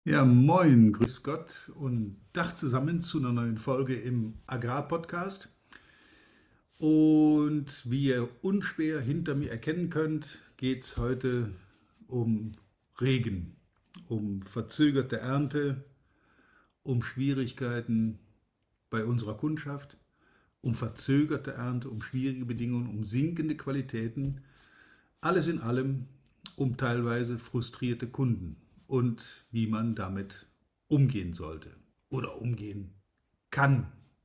Ja, moin, grüß Gott und Tag zusammen zu einer neuen Folge im Agrarpodcast. Und wie ihr unschwer hinter mir erkennen könnt, geht es heute um Regen, um verzögerte Ernte, um Schwierigkeiten bei unserer Kundschaft, um verzögerte Ernte, um schwierige Bedingungen, um sinkende Qualitäten. Alles in allem um teilweise frustrierte Kunden und wie man damit umgehen sollte oder umgehen kann.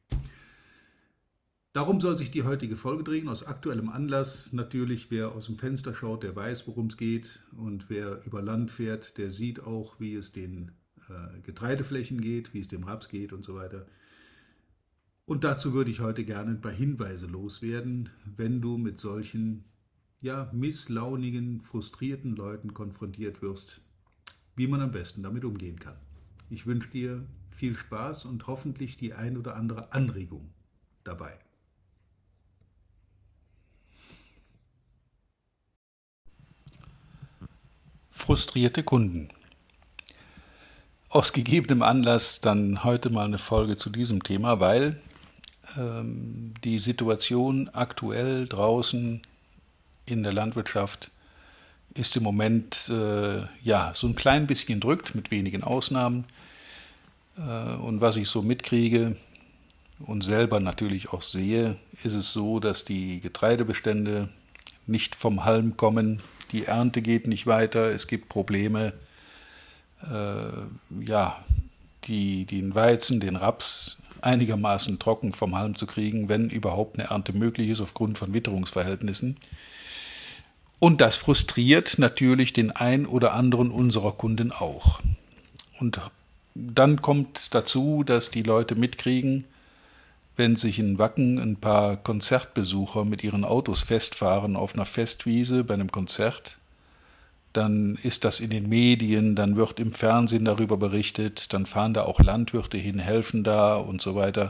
Darum soll sich die heutige Folge drehen, aus aktuellem Anlass. Natürlich, wer aus dem Fenster schaut, der weiß, worum es geht. Und wer über Land fährt, der sieht auch, wie es den Getreideflächen geht, wie es dem Raps geht und so weiter. Und dazu würde ich heute gerne ein paar Hinweise loswerden, wenn du mit solchen misslaunigen, frustrierten Leuten konfrontiert wirst, wie man am besten damit umgehen kann. Ich wünsche dir viel Spaß und hoffentlich die ein oder andere Anregung dabei. Frustrierte Kunden. Aus gegebenem Anlass dann heute mal eine Folge zu diesem Thema, weil die Situation aktuell draußen in der Landwirtschaft ist im Moment so ein klein bisschen drückt, mit wenigen Ausnahmen. Und was ich so mitkriege und selber natürlich auch sehe, ist es so, dass die Getreidebestände nicht vom Halm kommen, die Ernte geht nicht weiter, es gibt Probleme, den Weizen, den Raps einigermaßen trocken vom Halm zu kriegen, wenn überhaupt eine Ernte möglich ist aufgrund von Witterungsverhältnissen. Und das frustriert natürlich den ein oder anderen unserer Kunden auch. Und dann kommt dazu, dass die Leute mitkriegen, wenn sich in Wacken ein paar Konzertbesucher mit ihren Autos festfahren auf einer Festwiese bei einem Konzert, dann ist das in den Medien, dann wird im Fernsehen darüber berichtet, dann fahren da auch Landwirte hin, helfen da und so weiter.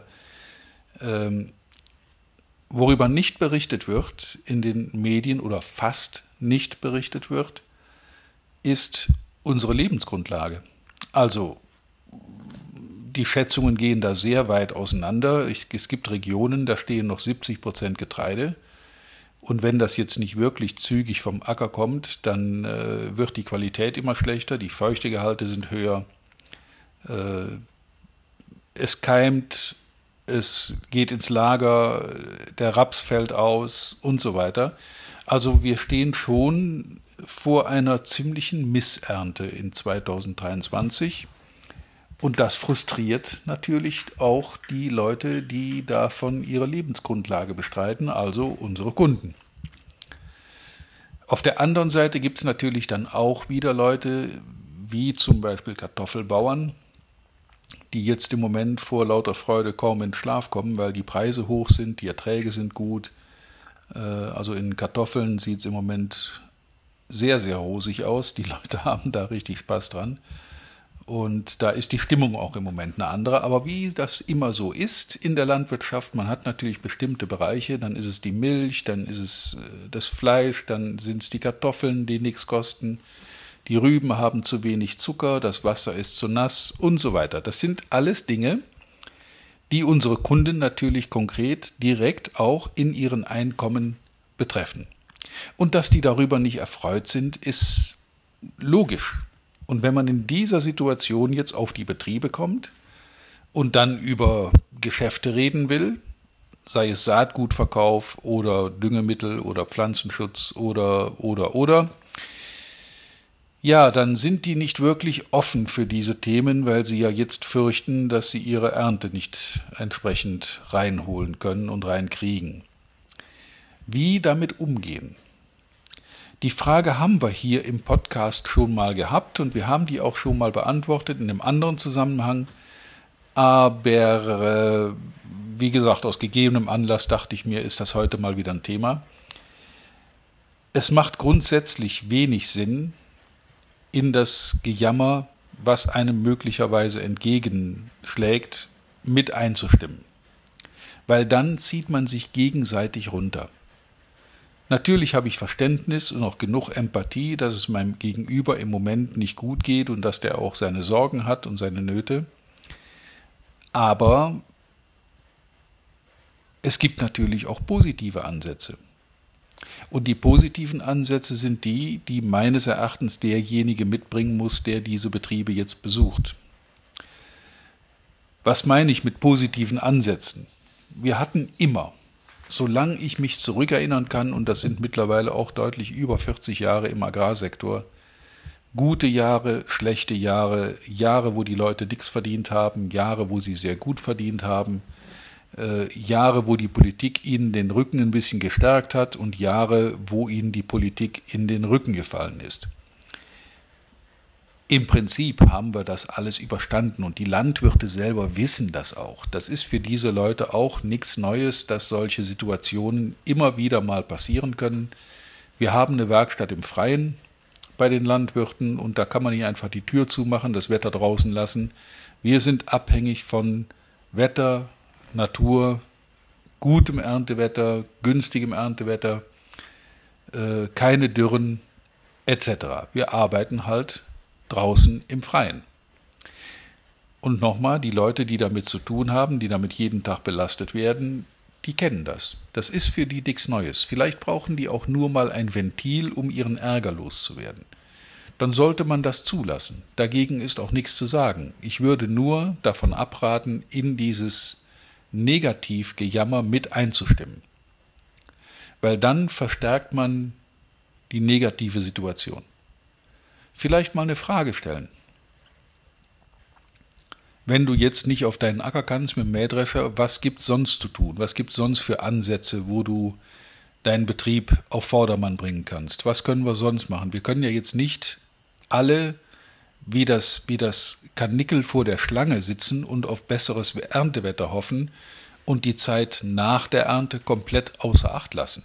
Worüber nicht berichtet wird in den Medien oder fast nicht berichtet wird, ist unsere Lebensgrundlage. Also die Schätzungen gehen da sehr weit auseinander. Es gibt Regionen, da stehen noch 70% Getreide. Und wenn das jetzt nicht wirklich zügig vom Acker kommt, dann wird die Qualität immer schlechter, die Feuchtegehalte sind höher, es keimt, es geht ins Lager, der Raps fällt aus und so weiter. Also wir stehen schon vor einer ziemlichen Missernte in 2023. Und das frustriert natürlich auch die Leute, die davon ihre Lebensgrundlage bestreiten, also unsere Kunden. Auf der anderen Seite gibt es natürlich dann auch wieder Leute, wie zum Beispiel Kartoffelbauern, die jetzt im Moment vor lauter Freude kaum in Schlaf kommen, weil die Preise hoch sind, die Erträge sind gut. Also in Kartoffeln sieht es im Moment sehr, sehr rosig aus. Die Leute haben da richtig Spaß dran. Und da ist die Stimmung auch im Moment eine andere. Aber wie das immer so ist in der Landwirtschaft, man hat natürlich bestimmte Bereiche, dann ist es die Milch, dann ist es das Fleisch, dann sind es die Kartoffeln, die nichts kosten, die Rüben haben zu wenig Zucker, das Wasser ist zu nass und so weiter. Das sind alles Dinge, die unsere Kunden natürlich konkret direkt auch in ihren Einkommen betreffen. Und dass die darüber nicht erfreut sind, ist logisch. Und wenn man in dieser Situation jetzt auf die Betriebe kommt und dann über Geschäfte reden will, sei es Saatgutverkauf oder Düngemittel oder Pflanzenschutz oder, ja, dann sind die nicht wirklich offen für diese Themen, weil sie ja jetzt fürchten, dass sie ihre Ernte nicht entsprechend reinholen können und reinkriegen. Wie damit umgehen? Die Frage haben wir hier im Podcast schon mal gehabt und wir haben die auch schon mal beantwortet in einem anderen Zusammenhang. Aber wie gesagt, aus gegebenem Anlass dachte ich mir, ist das heute mal wieder ein Thema. Es macht grundsätzlich wenig Sinn, in das Gejammer, was einem möglicherweise entgegenschlägt, mit einzustimmen. Weil dann zieht man sich gegenseitig runter. Natürlich habe ich Verständnis und auch genug Empathie, dass es meinem Gegenüber im Moment nicht gut geht und dass der auch seine Sorgen hat und seine Nöte. Aber es gibt natürlich auch positive Ansätze. Und die positiven Ansätze sind die, die meines Erachtens derjenige mitbringen muss, der diese Betriebe jetzt besucht. Was meine ich mit positiven Ansätzen? Wir hatten immer, solange ich mich zurückerinnern kann, und das sind mittlerweile auch deutlich über 40 Jahre im Agrarsektor, gute Jahre, schlechte Jahre, Jahre, wo die Leute nichts verdient haben, Jahre, wo sie sehr gut verdient haben, Jahre, wo die Politik ihnen den Rücken ein bisschen gestärkt hat und Jahre, wo ihnen die Politik in den Rücken gefallen ist. Im Prinzip haben wir das alles überstanden und die Landwirte selber wissen das auch. Das ist für diese Leute auch nichts Neues, dass solche Situationen immer wieder mal passieren können. Wir haben eine Werkstatt im Freien bei den Landwirten und da kann man nicht einfach die Tür zumachen, das Wetter draußen lassen. Wir sind abhängig von Wetter, Natur, gutem Erntewetter, günstigem Erntewetter, keine Dürren etc. Wir arbeiten halt draußen im Freien. Und nochmal, die Leute, die damit zu tun haben, die damit jeden Tag belastet werden, die kennen das. Das ist für die nichts Neues. Vielleicht brauchen die auch nur mal ein Ventil, um ihren Ärger loszuwerden. Dann sollte man das zulassen. Dagegen ist auch nichts zu sagen. Ich würde nur davon abraten, in dieses Negativgejammer mit einzustimmen. Weil dann verstärkt man die negative Situation. Vielleicht mal eine Frage stellen. Wenn du jetzt nicht auf deinen Acker kannst mit dem Mähdrescher, was gibt es sonst zu tun? Was gibt es sonst für Ansätze, wo du deinen Betrieb auf Vordermann bringen kannst? Was können wir sonst machen? Wir können ja jetzt nicht alle wie das Karnickel vor der Schlange sitzen und auf besseres Erntewetter hoffen und die Zeit nach der Ernte komplett außer Acht lassen.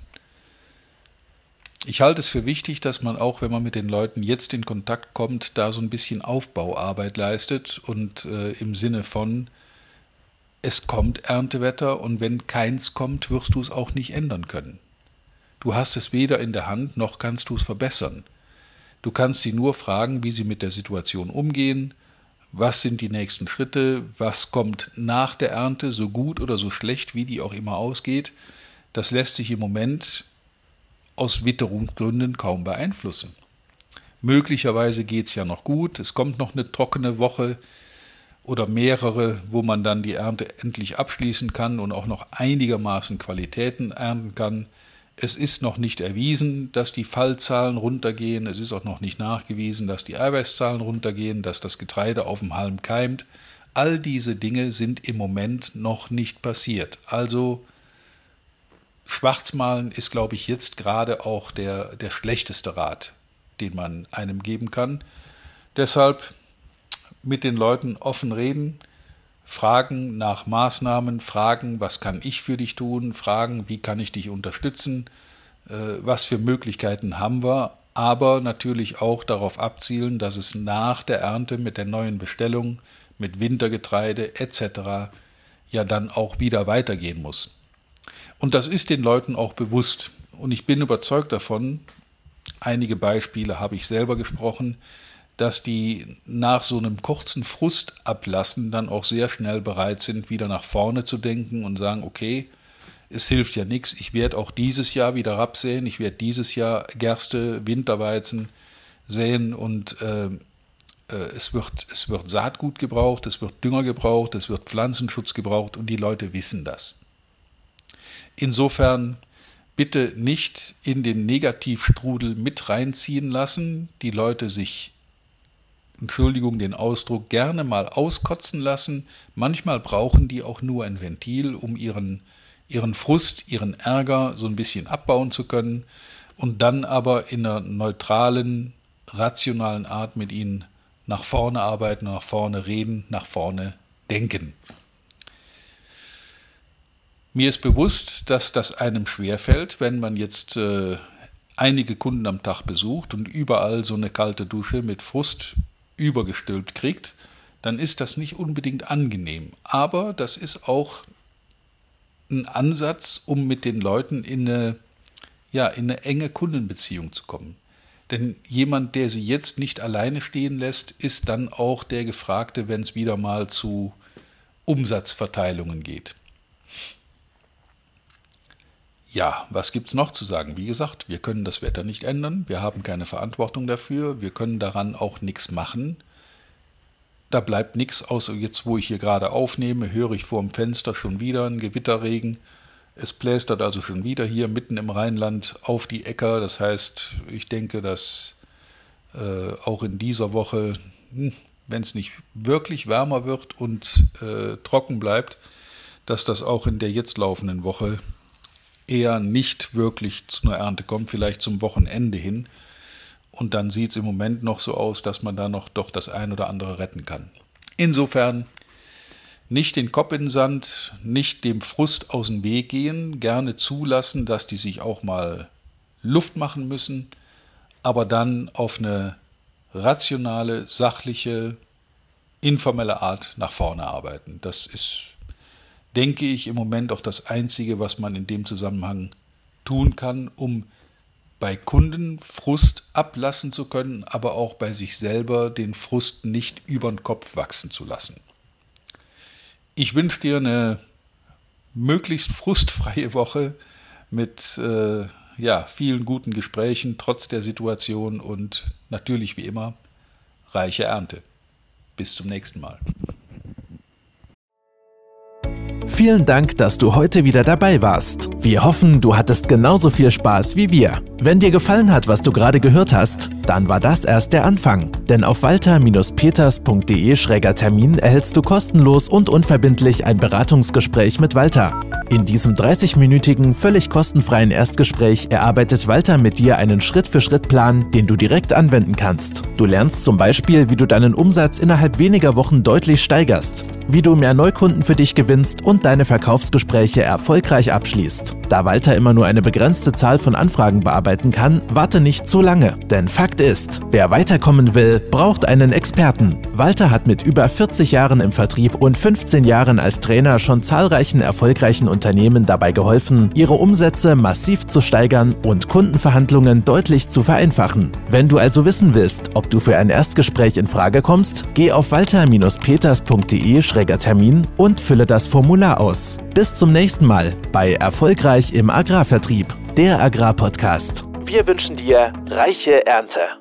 Ich halte es für wichtig, dass man auch, wenn man mit den Leuten jetzt in Kontakt kommt, da so ein bisschen Aufbauarbeit leistet und im Sinne von, es kommt Erntewetter und wenn keins kommt, wirst du es auch nicht ändern können. Du hast es weder in der Hand, noch kannst du es verbessern. Du kannst sie nur fragen, wie sie mit der Situation umgehen, was sind die nächsten Schritte, was kommt nach der Ernte, so gut oder so schlecht, wie die auch immer ausgeht. Das lässt sich im Moment aus Witterungsgründen kaum beeinflussen. Möglicherweise geht es ja noch gut, es kommt noch eine trockene Woche oder mehrere, wo man dann die Ernte endlich abschließen kann und auch noch einigermaßen Qualitäten ernten kann. Es ist noch nicht erwiesen, dass die Fallzahlen runtergehen, es ist auch noch nicht nachgewiesen, dass die Eiweißzahlen runtergehen, dass das Getreide auf dem Halm keimt. All diese Dinge sind im Moment noch nicht passiert. Also Schwarzmalen ist, glaube ich, jetzt gerade auch der schlechteste Rat, den man einem geben kann. Deshalb mit den Leuten offen reden, fragen nach Maßnahmen, fragen, was kann ich für dich tun, fragen, wie kann ich dich unterstützen, was für Möglichkeiten haben wir, aber natürlich auch darauf abzielen, dass es nach der Ernte mit der neuen Bestellung, mit Wintergetreide etc. ja dann auch wieder weitergehen muss. Und das ist den Leuten auch bewusst. Und ich bin überzeugt davon, einige Beispiele habe ich selber gesprochen, dass die nach so einem kurzen Frustablassen dann auch sehr schnell bereit sind, wieder nach vorne zu denken und sagen, okay, es hilft ja nichts, ich werde auch dieses Jahr wieder Raps säen, ich werde dieses Jahr Gerste, Winterweizen säen und es wird Saatgut gebraucht, es wird Dünger gebraucht, es wird Pflanzenschutz gebraucht und die Leute wissen das. Insofern bitte nicht in den Negativstrudel mit reinziehen lassen, die Leute sich, Entschuldigung den Ausdruck, gerne mal auskotzen lassen. Manchmal brauchen die auch nur ein Ventil, um ihren Frust, ihren Ärger so ein bisschen abbauen zu können und dann aber in einer neutralen, rationalen Art mit ihnen nach vorne arbeiten, nach vorne reden, nach vorne denken. Mir ist bewusst, dass das einem schwerfällt, wenn man jetzt einige Kunden am Tag besucht und überall so eine kalte Dusche mit Frust übergestülpt kriegt, dann ist das nicht unbedingt angenehm. Aber das ist auch ein Ansatz, um mit den Leuten in eine in eine enge Kundenbeziehung zu kommen. Denn jemand, der sie jetzt nicht alleine stehen lässt, ist dann auch der Gefragte, wenn es wieder mal zu Umsatzverteilungen geht. Ja, was gibt's noch zu sagen? Wie gesagt, wir können das Wetter nicht ändern, wir haben keine Verantwortung dafür, wir können daran auch nichts machen. Da bleibt nichts, außer jetzt, wo ich hier gerade aufnehme, höre ich vor dem Fenster schon wieder einen Gewitterregen. Es plästert also schon wieder hier mitten im Rheinland auf die Äcker. Das heißt, ich denke, dass auch in dieser Woche, wenn es nicht wirklich wärmer wird und trocken bleibt, dass das auch in der jetzt laufenden Woche eher nicht wirklich zu einer Ernte kommt, vielleicht zum Wochenende hin. Und dann sieht es im Moment noch so aus, dass man da noch doch das ein oder andere retten kann. Insofern nicht den Kopf in den Sand, nicht dem Frust aus dem Weg gehen, gerne zulassen, dass die sich auch mal Luft machen müssen, aber dann auf eine rationale, sachliche, informelle Art nach vorne arbeiten. Das ist, denke ich, im Moment auch das Einzige, was man in dem Zusammenhang tun kann, um bei Kunden Frust ablassen zu können, aber auch bei sich selber den Frust nicht über den Kopf wachsen zu lassen. Ich wünsche dir eine möglichst frustfreie Woche mit vielen guten Gesprächen, trotz der Situation und natürlich wie immer reiche Ernte. Bis zum nächsten Mal. Vielen Dank, dass du heute wieder dabei warst. Wir hoffen, du hattest genauso viel Spaß wie wir. Wenn dir gefallen hat, was du gerade gehört hast, dann war das erst der Anfang. Denn auf walter-peters.de/Termin erhältst du kostenlos und unverbindlich ein Beratungsgespräch mit Walter. In diesem 30-minütigen, völlig kostenfreien Erstgespräch erarbeitet Walter mit dir einen Schritt-für-Schritt-Plan, den du direkt anwenden kannst. Du lernst zum Beispiel, wie du deinen Umsatz innerhalb weniger Wochen deutlich steigerst, wie du mehr Neukunden für dich gewinnst und deine Verkaufsgespräche erfolgreich abschließt. Da Walter immer nur eine begrenzte Zahl von Anfragen bearbeiten kann, warte nicht zu lange. Denn Fakt ist, wer weiterkommen will, braucht einen Experten. Walter hat mit über 40 Jahren im Vertrieb und 15 Jahren als Trainer schon zahlreichen erfolgreichen Unternehmen dabei geholfen, ihre Umsätze massiv zu steigern und Kundenverhandlungen deutlich zu vereinfachen. Wenn du also wissen willst, ob du für ein Erstgespräch in Frage kommst, geh auf walter-peters.de/Termin und fülle das Formular aus. Bis zum nächsten Mal bei Erfolgreich im Agrarvertrieb, der Agrarpodcast. Wir wünschen dir reiche Ernte.